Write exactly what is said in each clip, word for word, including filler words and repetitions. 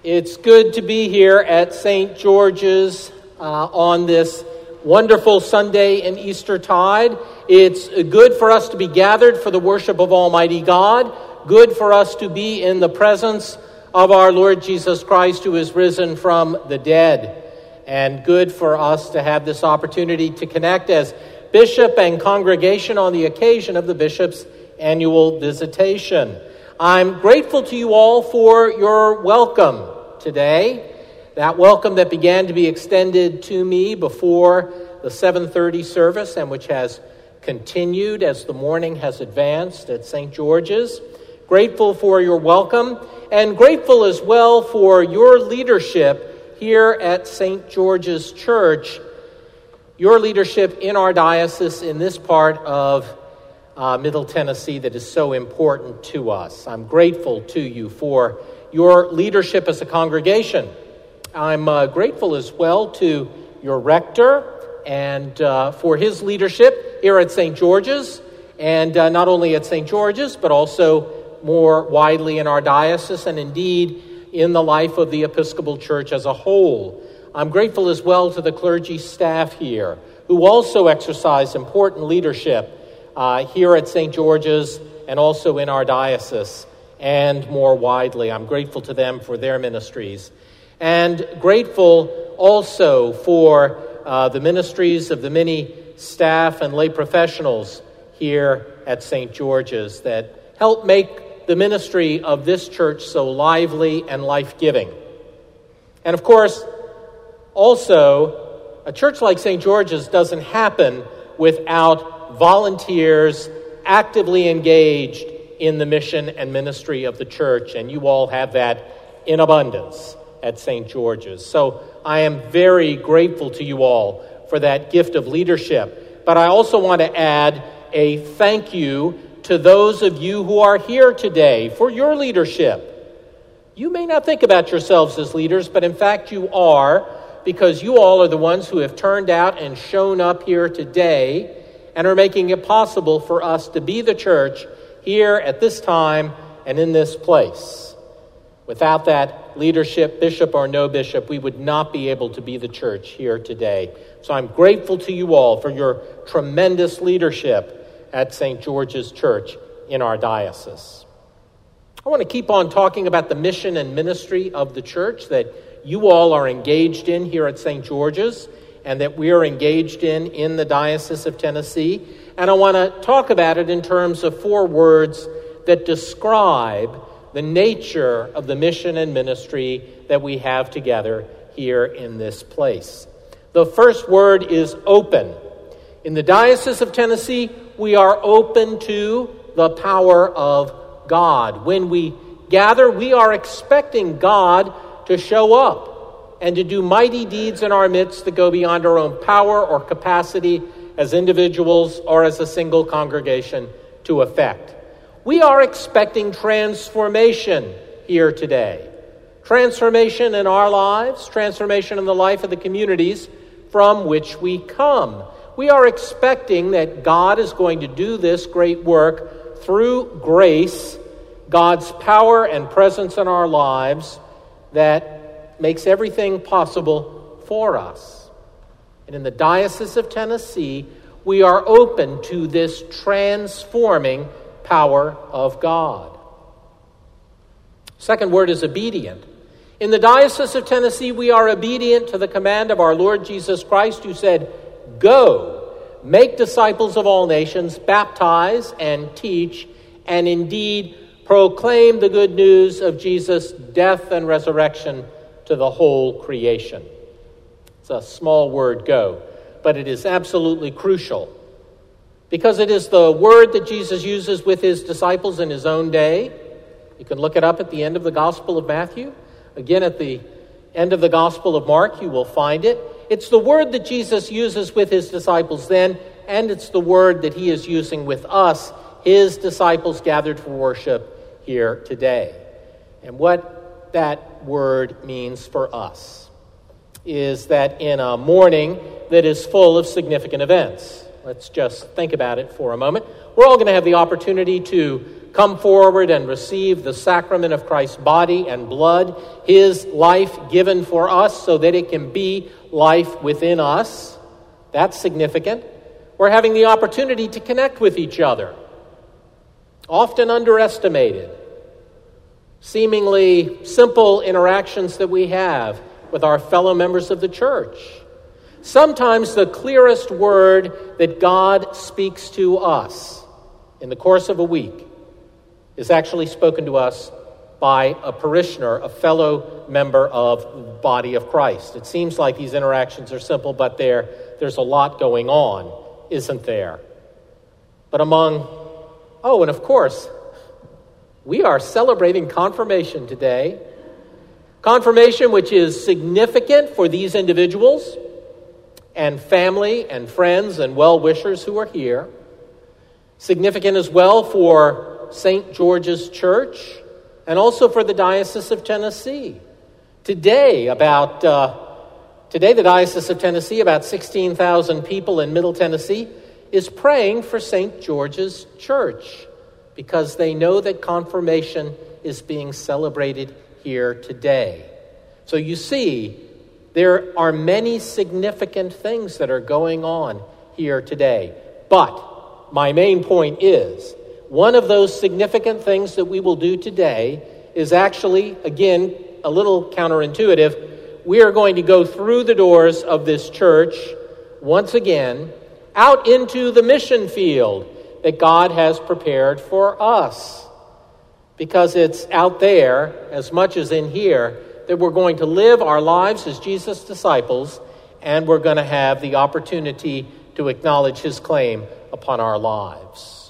It's good to be here at Saint George's uh, on this wonderful Sunday in Eastertide. It's good for us to be gathered for the worship of Almighty God, good for us to be in the presence of our Lord Jesus Christ who is risen from the dead, and good for us to have this opportunity to connect as bishop and congregation on the occasion of the bishop's annual visitation. I'm grateful to you all for your welcome today, that welcome that began to be extended to me before the seven thirty service and which has continued as the morning has advanced at Saint George's. Grateful for your welcome, and grateful as well for your leadership here at Saint George's Church, your leadership in our diocese in this part of uh, Middle Tennessee that is so important to us. I'm grateful to you for your leadership as a congregation. I'm uh, grateful as well to your rector and uh, for his leadership here at Saint George's, and uh, not only at Saint George's, but also more widely in our diocese and indeed in the life of the Episcopal Church as a whole. I'm grateful as well to the clergy staff here, who also exercise important leadership uh, here at Saint George's and also in our diocese and more widely. I'm grateful to them for their ministries. And grateful also for uh, the ministries of the many staff and lay professionals here at Saint George's that help make the ministry of this church so lively and life-giving. And of course, also, a church like Saint George's doesn't happen without volunteers actively engaged in the mission and ministry of the church, and you all have that in abundance at Saint George's. So I am very grateful to you all for that gift of leadership. But I also want to add a thank you to those of you who are here today for your leadership. You may not think about yourselves as leaders, but in fact you are, because you all are the ones who have turned out and shown up here today and are making it possible for us to be the church here at this time and in this place. Without that leadership, bishop or no bishop, we would not be able to be the church here today. So I'm grateful to you all for your tremendous leadership at Saint George's Church in our diocese. I want to keep on talking about the mission and ministry of the church that you all are engaged in here at Saint George's and that we are engaged in in the Diocese of Tennessee. And I want to talk about it in terms of four words that describe the nature of the mission and ministry that we have together here in this place. The first word is open. In the Diocese of Tennessee, we are open to the power of God. When we gather, we are expecting God to show up and to do mighty deeds in our midst that go beyond our own power or capacity as individuals or as a single congregation to effect. We are expecting transformation here today. Transformation in our lives, transformation in the life of the communities from which we come. We are expecting that God is going to do this great work through grace, God's power and presence in our lives that makes everything possible for us. And in the Diocese of Tennessee, we are open to this transforming power of God. Second word is obedient. In the Diocese of Tennessee, we are obedient to the command of our Lord Jesus Christ, who said, "Go, make disciples of all nations, baptize and teach, and indeed proclaim the good news of Jesus' death and resurrection to the whole creation." It's a small word, go, but it is absolutely crucial because it is the word that Jesus uses with his disciples in his own day. You can look it up at the end of the Gospel of Matthew. Again, at the end of the Gospel of Mark, you will find it. It's the word that Jesus uses with his disciples then, and it's the word that he is using with us, his disciples gathered for worship here today. And what that word means for us is that in a morning that is full of significant events, let's just think about it for a moment. we're all going to have the opportunity to come forward and receive the sacrament of Christ's body and blood, his life given for us so that it can be life within us. That's significant. We're having the opportunity to connect with each other, often underestimated. Seemingly simple interactions that we have with our fellow members of the church. Sometimes the clearest word that God speaks to us in the course of a week is actually spoken to us by a parishioner, a fellow member of the body of Christ. It seems like these interactions are simple, but there, there's a lot going on, isn't there? But among, oh, and of course, we are celebrating confirmation today. Confirmation, which is significant for these individuals and family and friends and well-wishers who are here. Significant as well for Saint George's Church and also for the Diocese of Tennessee. Today, about uh, today, the Diocese of Tennessee, about sixteen thousand people in Middle Tennessee, is praying for Saint George's Church because they know that confirmation is being celebrated here today. So you see, there are many significant things that are going on here today. But my main point is, one of those significant things that we will do today is actually, again, a little counterintuitive. We are going to go through the doors of this church, once again, out into the mission field that God has prepared for us. Because it's out there, as much as in here, that we're going to live our lives as Jesus' disciples, and we're going to have the opportunity to acknowledge his claim upon our lives.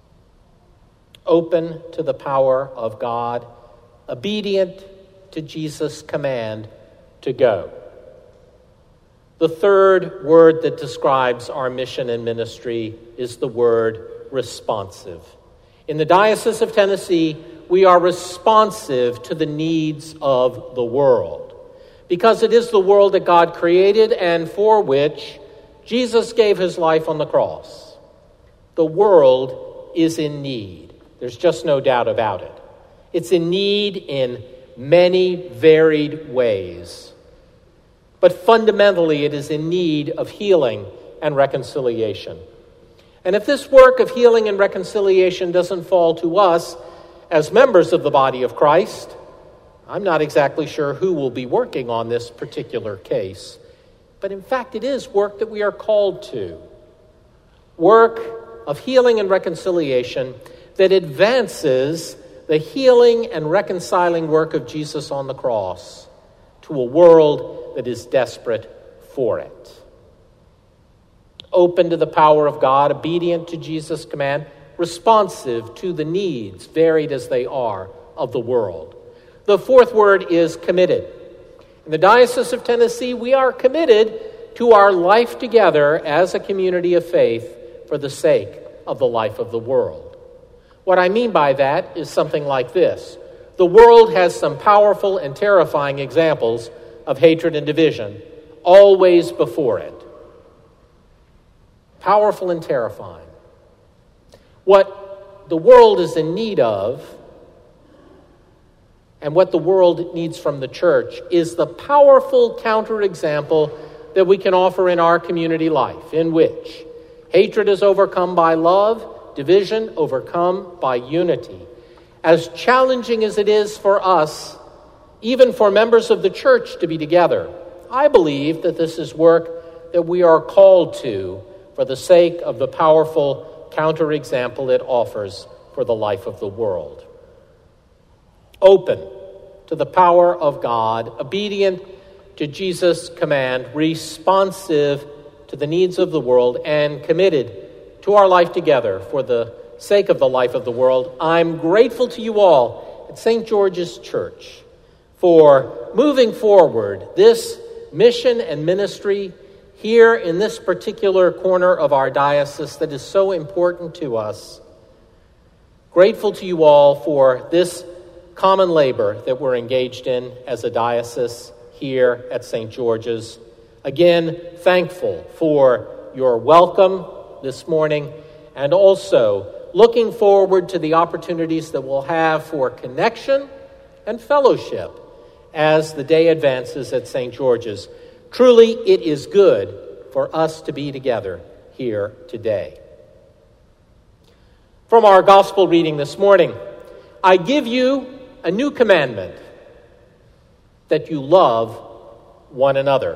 Open to the power of God, obedient to Jesus' command to go. The third word that describes our mission and ministry is the word responsive. In the Diocese of Tennessee, we are responsive to the needs of the world, because it is the world that God created and for which Jesus gave his life on the cross. The world is in need. There's just no doubt about it. It's in need in many varied ways. But fundamentally, it is in need of healing and reconciliation. And if this work of healing and reconciliation doesn't fall to us as members of the body of Christ, I'm not exactly sure who will be working on this particular case. But in fact, it is work that we are called to. Work of healing and reconciliation that advances the healing and reconciling work of Jesus on the cross to a world that is desperate for it. Open to the power of God, obedient to Jesus' command, responsive to the needs, varied as they are, of the world. The fourth word is committed. In the Diocese of Tennessee, we are committed to our life together as a community of faith for the sake of the life of the world. What I mean by that is something like this. The world has some powerful and terrifying examples of hatred and division always before it. Powerful and terrifying. What the world is in need of, and what the world needs from the church, is the powerful counterexample that we can offer in our community life, in which hatred is overcome by love, division overcome by unity. As challenging as it is for us, even for members of the church, to be together, I believe that this is work that we are called to for the sake of the powerful counterexample it offers for the life of the world. Open to the power of God, obedient to Jesus' command, responsive to the needs of the world, and committed to our life together for the sake of the life of the world. I'm grateful to you all at Saint George's Church for moving forward this mission and ministry here in this particular corner of our diocese that is so important to us. Grateful to you all for this common labor that we're engaged in as a diocese here at Saint George's. Again, thankful for your welcome this morning, and also looking forward to the opportunities that we'll have for connection and fellowship as the day advances at Saint George's. Truly, it is good for us to be together here today. From our gospel reading this morning, I give you a new commandment, that you love one another.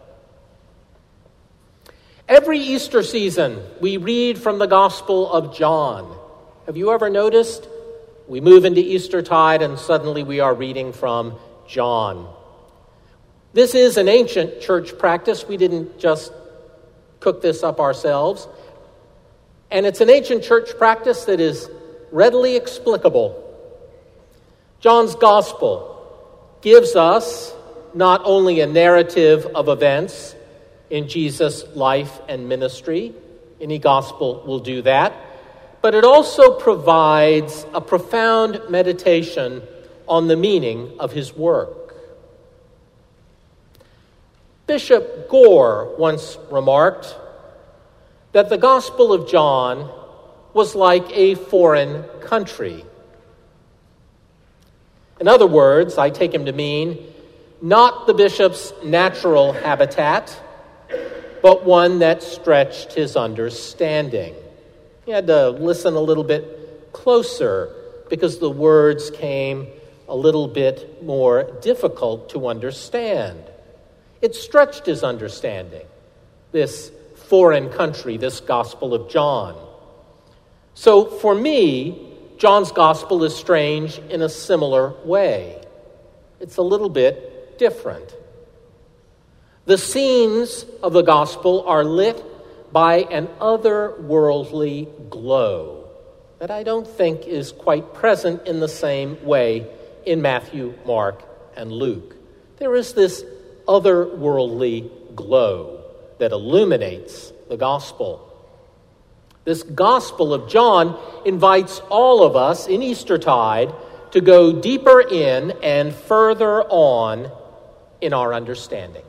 Every Easter season, we read from the Gospel of John. Have you ever noticed? We move into Eastertide and suddenly we are reading from John. This is an ancient church practice. We didn't just cook this up ourselves. And it's an ancient church practice that is readily explicable. John's Gospel gives us not only a narrative of events in Jesus' life and ministry, any gospel will do that, but it also provides a profound meditation on the meaning of his work. Bishop Gore once remarked that the Gospel of John was like a foreign country. In other words, I take him to mean not the bishop's natural habitat, but one that stretched his understanding. He had to listen a little bit closer because the words came a little bit more difficult to understand. It stretched his understanding, this foreign country, this Gospel of John. So for me, John's Gospel is strange in a similar way. It's a little bit different. The scenes of the Gospel are lit by an otherworldly glow that I don't think is quite present in the same way in Matthew, Mark, and Luke. There is this otherworldly glow that illuminates the Gospel. This Gospel of John invites all of us in Eastertide to go deeper in and further on in our understanding.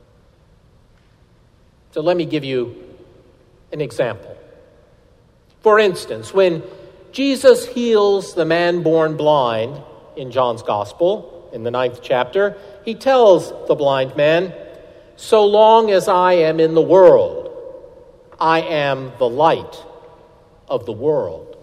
So let me give you an example. For instance, when Jesus heals the man born blind in John's Gospel, in the ninth chapter, he tells the blind man, "So long as I am in the world, I am the light of the world."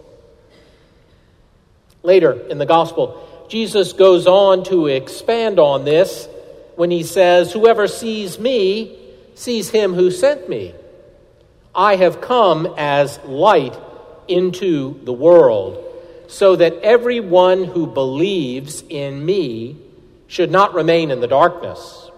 Later in the Gospel, Jesus goes on to expand on this when he says, "Whoever sees me sees him who sent me. I have come as light into the world, so that everyone who believes in me should not remain in the darkness."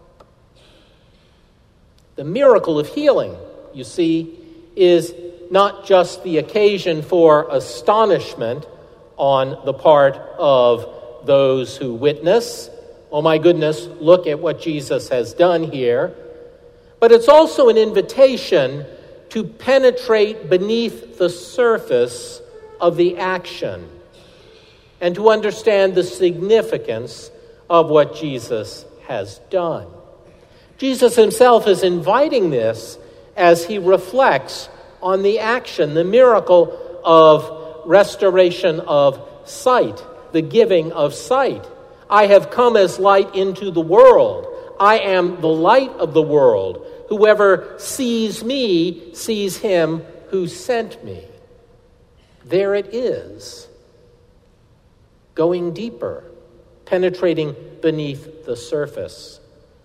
The miracle of healing, you see, is not just the occasion for astonishment on the part of those who witness. Oh my goodness, look at what Jesus has done here. But it's also an invitation to penetrate beneath the surface of the action and to understand the significance of what Jesus has done. Jesus himself is inviting this as he reflects on the action, the miracle of restoration of sight, the giving of sight. "I have come as light into the world. I am the light of the world. Whoever sees me sees him who sent me." There it is, going deeper, penetrating beneath the surface.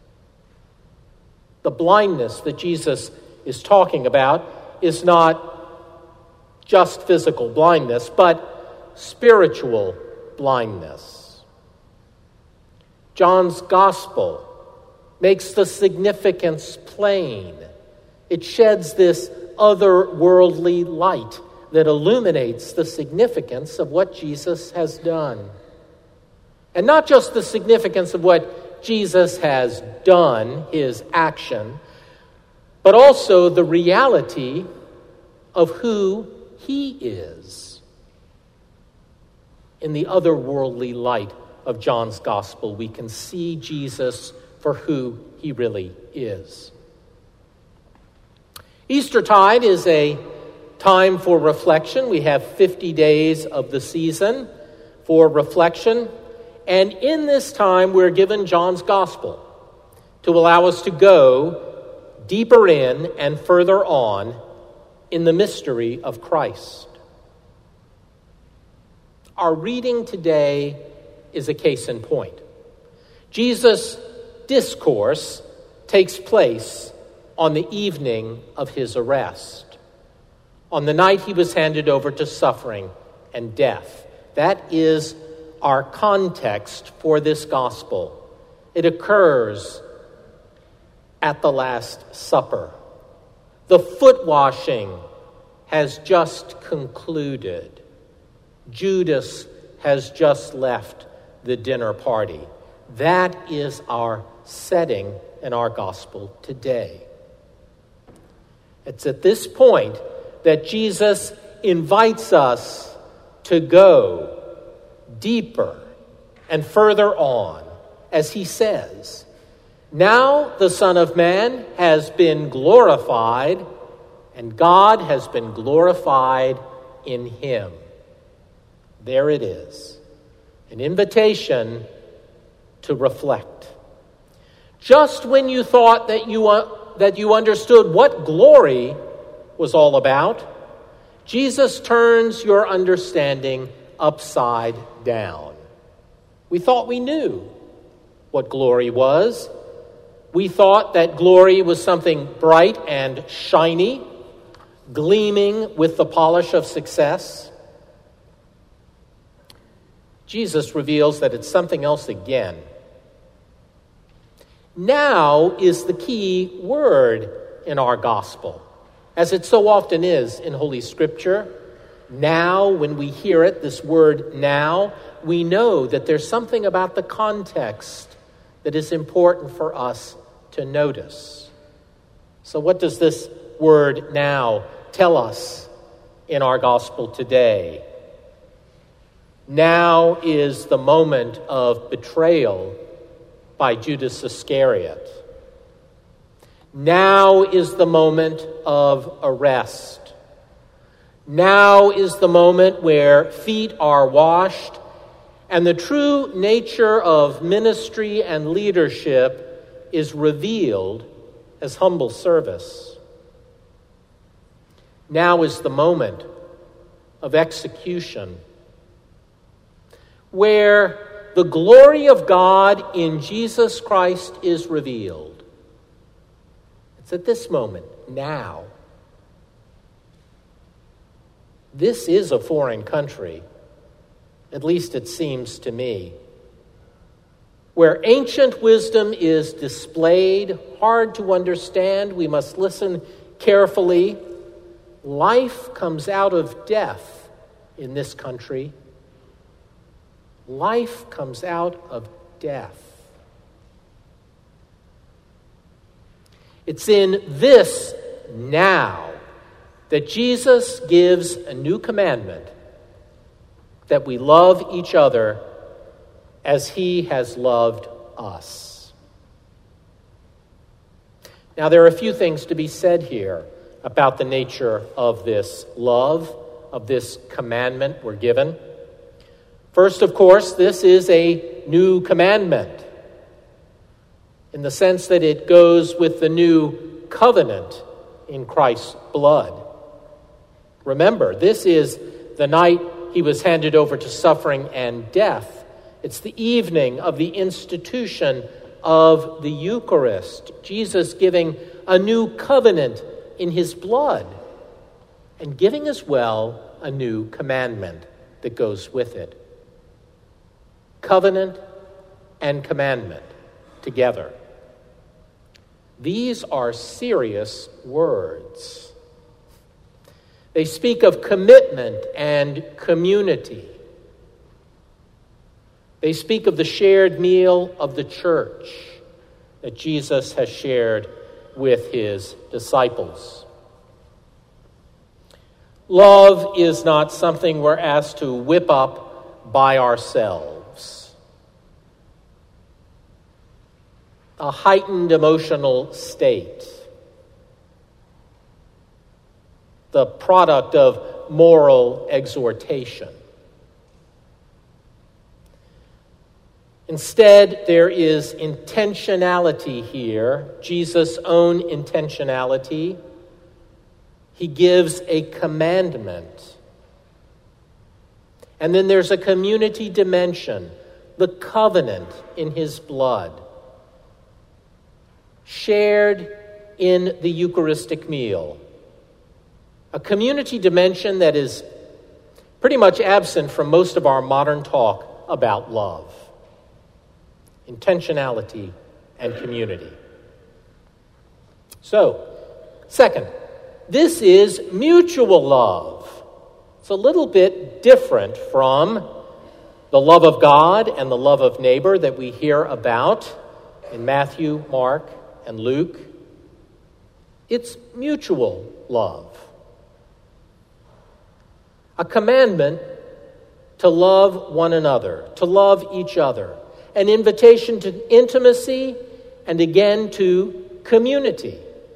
The blindness that Jesus is talking about is not just physical blindness, but spiritual blindness. John's Gospel makes the significance plain. It sheds this otherworldly light that illuminates the significance of what Jesus has done. And not just the significance of what Jesus has done, his action, but also the reality of who he is. In the otherworldly light of John's Gospel, we can see Jesus for who he really is. Eastertide is a time for reflection. We have fifty days of the season for reflection. And in this time, we're given John's Gospel to allow us to go deeper in and further on in the mystery of Christ. Our reading today is a case in point. Jesus' discourse takes place on the evening of his arrest, on the night he was handed over to suffering and death. That is our context for this gospel. It occurs at the Last Supper. The foot washing has just concluded. Judas has just left the dinner party. That is our setting in our gospel today. It's at this point that Jesus invites us to go deeper and further on, as he says, "Now the Son of Man has been glorified, and God has been glorified in him." There it is, an invitation to reflect. Just when you thought that you uh, that you understood what glory was all about, Jesus turns your understanding upside down. We thought we knew what glory was. We thought that glory was something bright and shiny, gleaming with the polish of success. Jesus reveals that it's something else again. Now is the key word in our gospel, as it so often is in Holy Scripture. Now, when we hear it, this word now, we know that there's something about the context that is important for us to notice. So what does this word now tell us in our gospel today? Now is the moment of betrayal by Judas Iscariot. Now is the moment of arrest. Now is the moment where feet are washed and the true nature of ministry and leadership is revealed as humble service. Now is the moment of execution, where the glory of God in Jesus Christ is revealed. It's at this moment, now. This is a foreign country, at least it seems to me, where ancient wisdom is displayed, hard to understand. We must listen carefully. Life comes out of death in this country. Life comes out of death. It's in this now that Jesus gives a new commandment, that we love each other as he has loved us. Now, there are a few things to be said here about the nature of this love, of this commandment we're given. First, of course, this is a new commandment in the sense that it goes with the new covenant in Christ's blood. Remember, this is the night he was handed over to suffering and death. It's the evening of the institution of the Eucharist, Jesus giving a new covenant in his blood and giving as well a new commandment that goes with it. Covenant and commandment together. These are serious words. They speak of commitment and community. They speak of the shared meal of the church that Jesus has shared with his disciples. Love is not something we're asked to whip up by ourselves. A heightened emotional state. the product of moral exhortation. Instead, there is intentionality here, Jesus' own intentionality. He gives a commandment. And then there's a community dimension, the covenant in his blood, shared in the Eucharistic meal. A community dimension that is pretty much absent from most of our modern talk about love. Intentionality and community. So, second, this is mutual love. It's a little bit different from the love of God and the love of neighbor that we hear about in Matthew, Mark, and Luke. It's mutual love. A commandment to love one another, to love each other. An invitation to intimacy and again to community.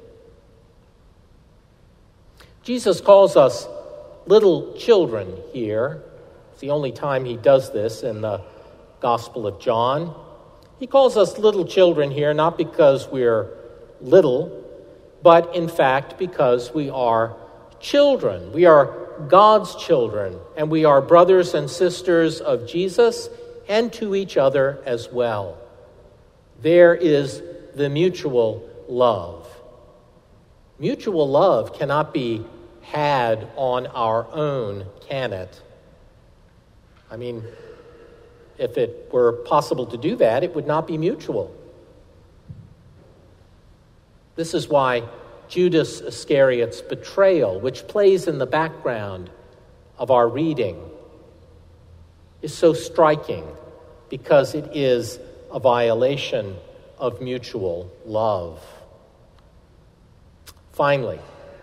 Jesus calls us little children here. It's the only time he does this in the Gospel of John. He calls us little children here, not because we're little, but in fact because we are children. We are God's children, and we are brothers and sisters of Jesus and to each other as well. There is the mutual love. Mutual love cannot be had on our own, can it? I mean, if it were possible to do that, it would not be mutual. This is why Judas Iscariot's betrayal, which plays in the background of our reading, is so striking, because it is a violation of mutual love. Finally,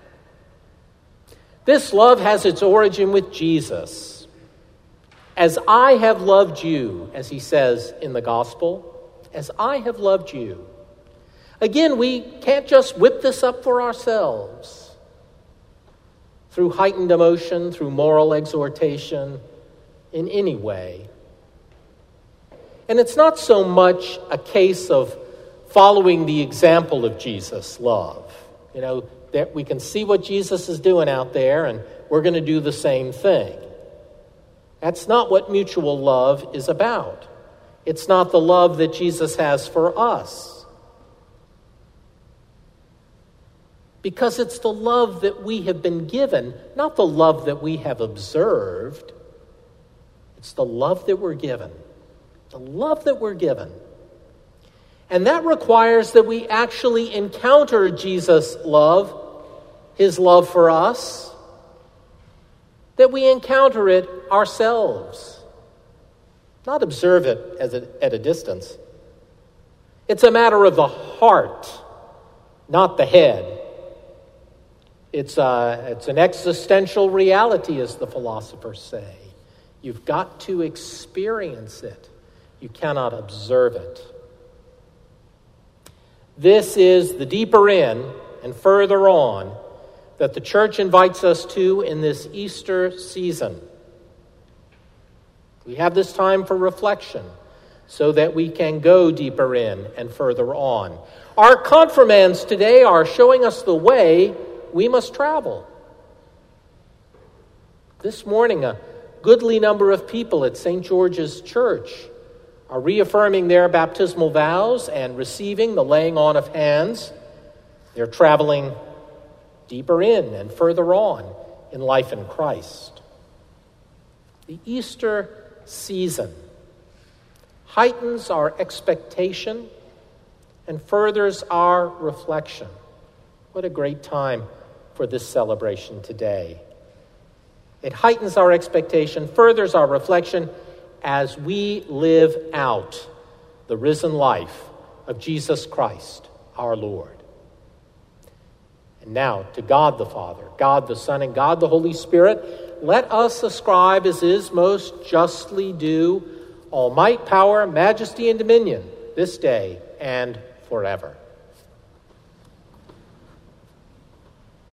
this love has its origin with Jesus. As I have loved you, as he says in the gospel, as I have loved you. Again, we can't just whip this up for ourselves through heightened emotion, through moral exhortation, in any way. And it's not so much a case of following the example of Jesus' love. You know, that we can see what Jesus is doing out there, and we're going to do the same thing. That's not what mutual love is about. It's not the love that Jesus has for us. Because it's the love that we have been given, not the love that we have observed. It's the love that we're given. The love that we're given. And that requires that we actually encounter Jesus' love, his love for us, that we encounter it ourselves, not observe it as a, at a distance. It's a matter of the heart, not the head. It's, a, it's an existential reality, as the philosophers say. You've got to experience it. You cannot observe it. This is the deeper in and further on that the church invites us to in this Easter season. We have this time for reflection so that we can go deeper in and further on. Our confirmands today are showing us the way we must travel. This morning, a goodly number of people at Saint George's Church are reaffirming their baptismal vows and receiving the laying on of hands. They're traveling deeper in and further on in life in Christ. The Easter season heightens our expectation and furthers our reflection. What a great time for this celebration today. It heightens our expectation, furthers our reflection as we live out the risen life of Jesus Christ, our Lord. And now, to God the Father, God the Son, and God the Holy Spirit, let us ascribe, as is most justly due, all might, power, majesty, and dominion this day and forever.